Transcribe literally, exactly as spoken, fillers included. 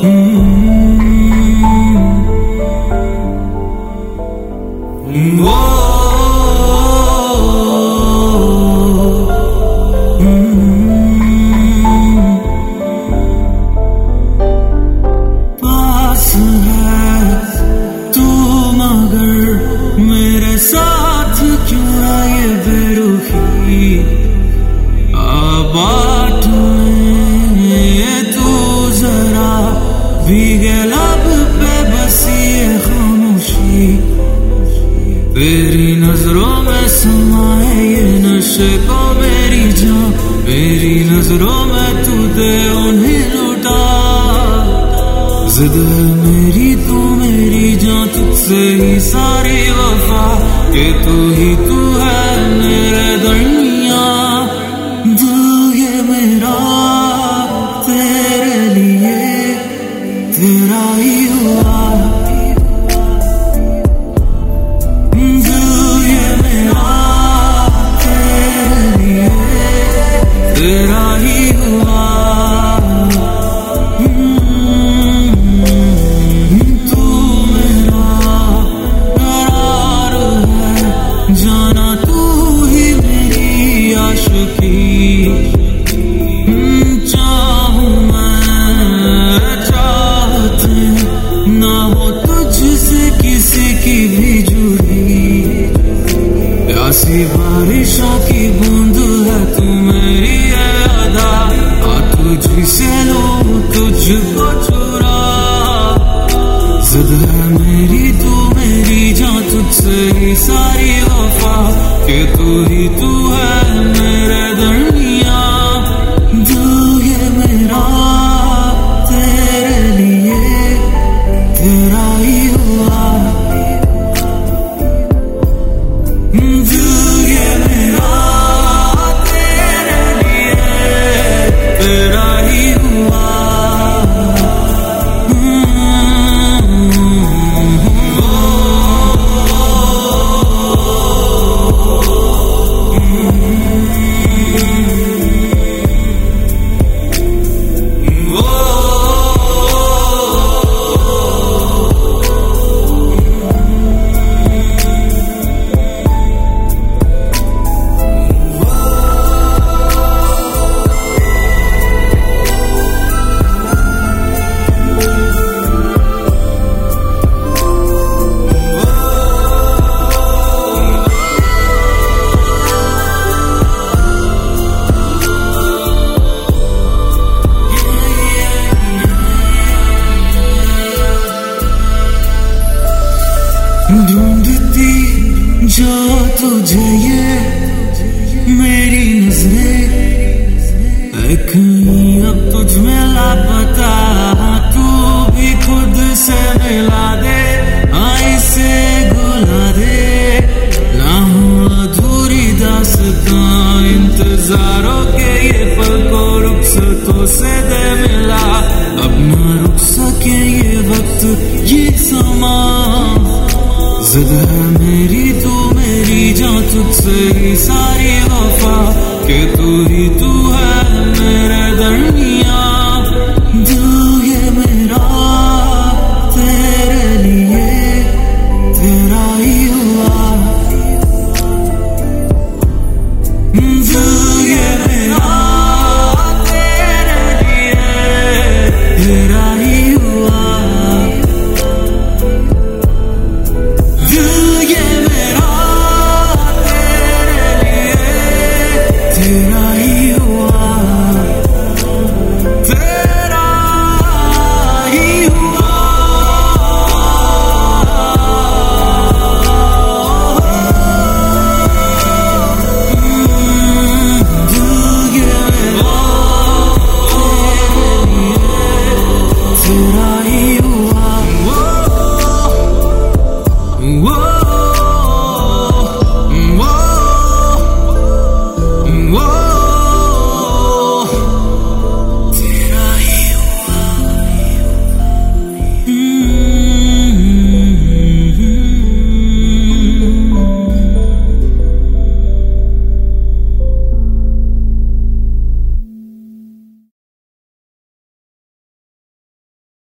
पास है तू मगर मेरे साथ क्यों है ये बेरुखी आबाद में तू जरा भीगे लब पे बसी ये खामोशी तेरी नजरों में समाए ये नशे को मेरी जान मेरी नजरों में तू दे उन्हें लुटा जिद है मेरी तू मेरी जान तुझसे ही सारी वफा कि तू ही तू है मेरे दरमिया दिल ये मेरा तेरे लिए तेरा ही हुआ तेरा ही हुआ तू मेरा करार है जाना तू ही मेरी आशिकी चाहूं मैं चाहते ना हो तुझसे किसी की भी जुड़ी प्यासी बारिशों की बूंद है तू मेरी अदा आ तुझसे लूं तुझको चुरा जिद है मेरी तू मेरी जान तुझसे ही सारी वफा कि तू ही तू है मेरे दरमिया दिल ये मेरा तेरे लिए तेरा ही हुआ तेरा ही हुआ ढूंढती जो तुझे ये मेरी नजरें कहीं अब तुझ में लापता तू भी खुद से मिला दे आई से गुला दे ना हो अधूरी दास्तां इंतजारों के ये पल को रुखसतों से दे मिला अब ना रुक सके ये वक्त ये समा जिद है मेरी तू मेरी जान तुझसे